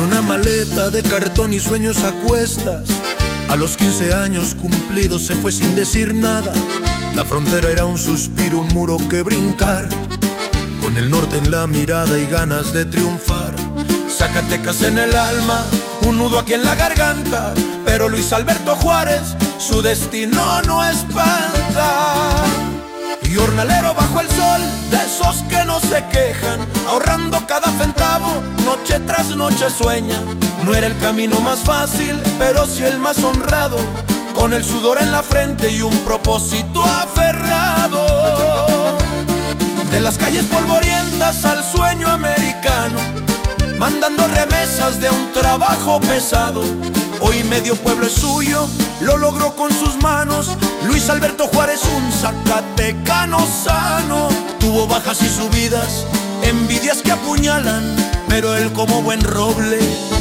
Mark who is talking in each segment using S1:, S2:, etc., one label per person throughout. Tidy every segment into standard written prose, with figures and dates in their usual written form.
S1: una maleta de cartón y sueños a cuestas. A los 15 años cumplidos se fue sin decir nada. La frontera era un suspiro, un muro que brincar, con el norte en la mirada y ganas de triunfar. Zacatecas en el alma, un nudo aquí en la garganta, pero Luis Alberto Juárez su destino no espanta. Y jornalero bajo el sol, de esos que no se quejan, ahorrando cada centavo, noche tras noche sueña. No era el camino más fácil, pero sí el más honrado, con el sudor en la frente y un propósito aferrado. De las calles polvorientas al sueño americano, mandando remesas de un trabajo pesado. Hoy medio pueblo es suyo, lo logró con sus manos. Luis Alberto Juárez, un zacatecano sano. Tuvo bajas y subidas, envidias que apuñalan, pero él como buen roble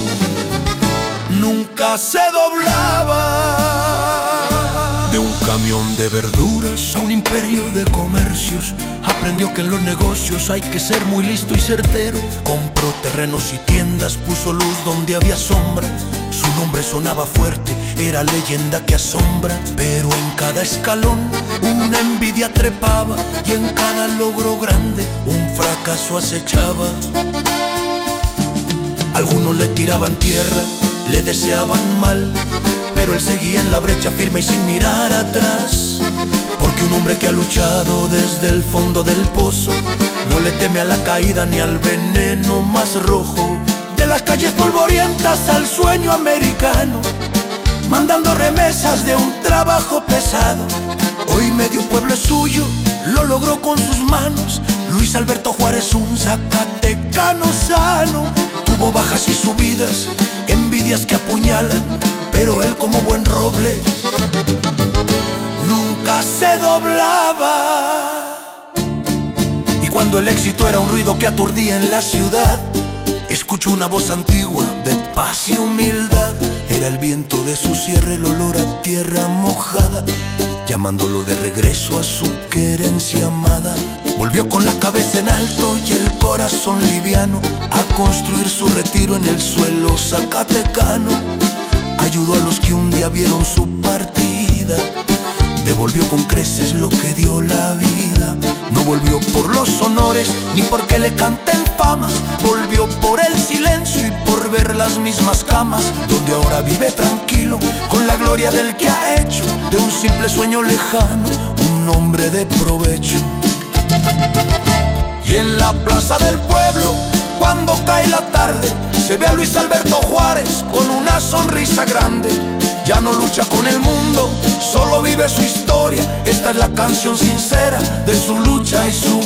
S1: nunca se doblaba. De un camión de verduras a un imperio de comercios, aprendió que en los negocios hay que ser muy listo y certero. Compró terrenos y tiendas, puso luz donde había sombra. Su nombre sonaba fuerte, era leyenda que asombra. Pero en cada escalón una envidia trepaba, y en cada logro grande un fracaso acechaba. Algunos le tiraban tierra, le deseaban mal, pero él seguía en la brecha firme y sin mirar atrás. Porque un hombre que ha luchado desde el fondo del pozo no le teme a la caída ni al veneno más rojo. De las calles polvorientas al sueño americano, mandando remesas de un trabajo pesado. Hoy medio pueblo es suyo, lo logró con sus manos. Luis Alberto Juárez, un zacatecano sano. Tuvo bajas y subidas, envidias que apuñalan, pero él como buen roble nunca se doblaba. Y cuando el éxito era un ruido que aturdía en la ciudad, escuchó una voz antigua de paz y humildad. Era el viento de su sierra, el olor a tierra mojada, llamándolo de regreso a su querencia amada. Volvió con la cabeza en alto y el corazón liviano a construir su retiro en el suelo zacatecano. Ayudó a los que un día vieron su partida, devolvió con creces lo que dio la vida. No volvió por los honores ni porque le canten famas, volvió por el silencio y por ver las mismas camas, donde ahora vive tranquilo con la gloria del que ha hecho de un simple sueño lejano un hombre de provecho. Y en la plaza del pueblo, cuando cae la tarde, se ve a Luis Alberto Juárez con una sonrisa grande. Ya no lucha con el mundo, solo vive su historia. Esta es la canción sincera de su lucha y su